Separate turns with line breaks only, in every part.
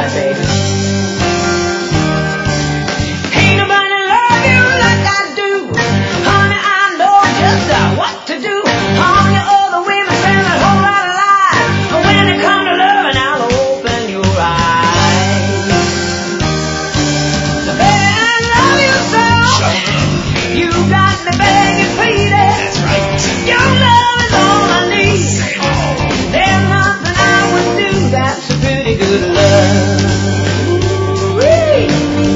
right, baby. Ain't nobody love you like I do. Honey, I know just what to do. All your other women tell a whole lot of lies. But when it comes to loving, I'll open your eyes. Baby, I love you so. You got me begging, pleading.
That's right.
Your love is all I need. There's nothing I would do that's a pretty good love. Ooh-wee.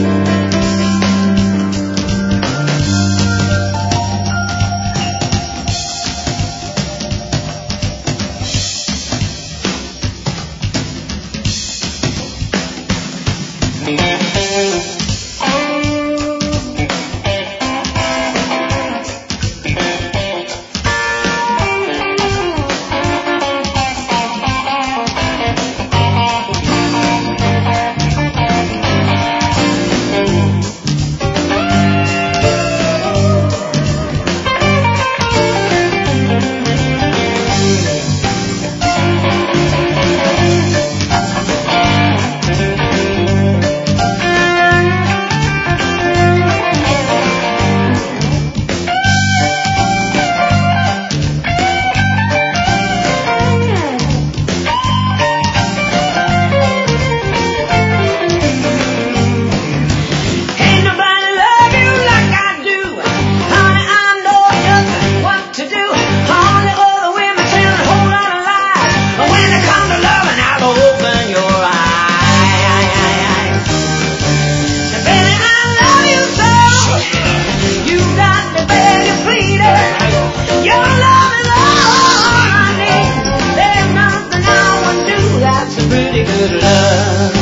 Ain't nobody love you like I do. Honey, I know just what to do. All the other women tell a whole lot of lies. But when it comes to loving, I'll open your eyes. And baby, I love you so. You got me begging, pleading. Your love is all I need. There's nothing I would do that's a pretty good love.